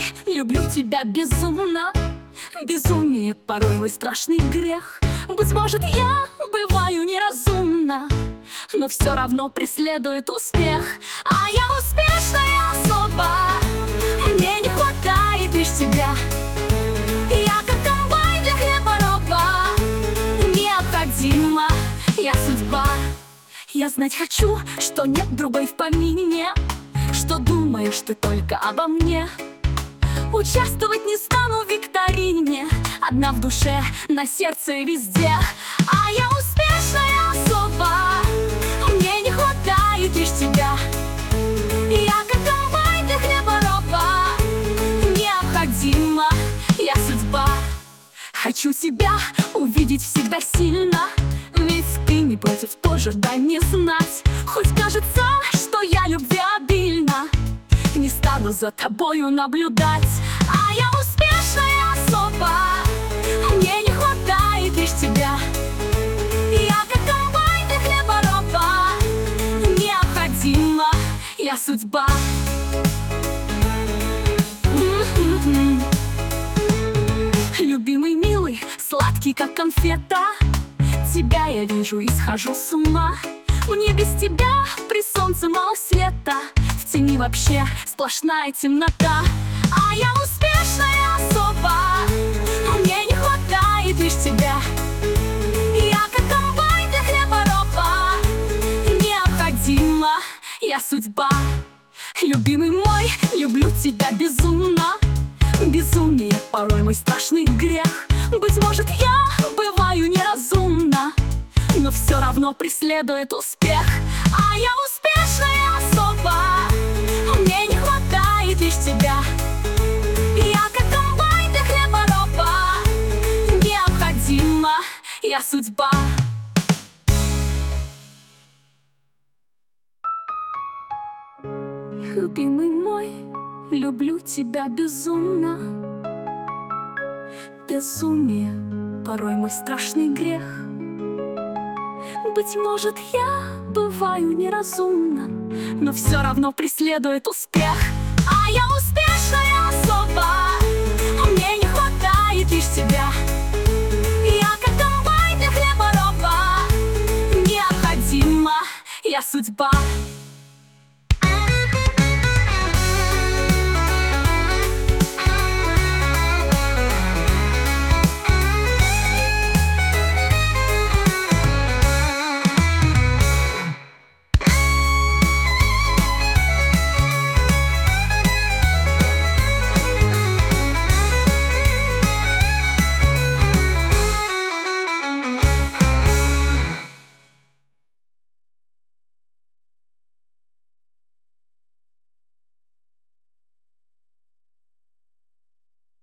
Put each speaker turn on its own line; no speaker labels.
мой, люблю тебя безумно. Безумие порой мой страшный грех. Быть может, я бываю неразумна, но все равно преследует успех. А я успешная особа, мне не хватает лишь тебя. Я как комбайн для хлебороба, необходима я судьба. Я знать хочу, что нет другой в помине, что думаешь ты только обо мне. Участвовать не стану в викторине, одна в душе, на сердце и везде. А я успешная особа, мне не хватает лишь тебя. Я как комбайн для хлебороба, необходима я судьба. Хочу тебя увидеть всегда сильно, ведь ты не против, тоже дай мне знать. Хоть кажется, что я любвеобильна, не стану за тобою наблюдать. А я успешная особа, мне не хватает лишь тебя. Я как комбайн для хлебороба, необходима я судьба. Любимый, милый, сладкий, как конфета, тебя я вижу и схожу с ума. Мне без тебя при солнце мало света, в тени вообще сплошная темнота. А я успешная особа, мне не хватает лишь тебя. Я как комбайн для хлебороба, необходима я судьба. Любимый мой, люблю тебя безумно. Безумие порой мой страшный грех. Быть может, я бываю неразумна, но все равно преследует успех. А я успешная особа, мне не хватает лишь тебя. Я как комбайн для хлебороба, необходима я судьба. Любимый мой, люблю тебя безумно. Безумие порой мой страшный грех. Быть может, я бываю неразумна, но все равно преследует успех. А я успешная особа, мне не хватает лишь тебя. Я как комбайн для хлебороба, необходима я судьба.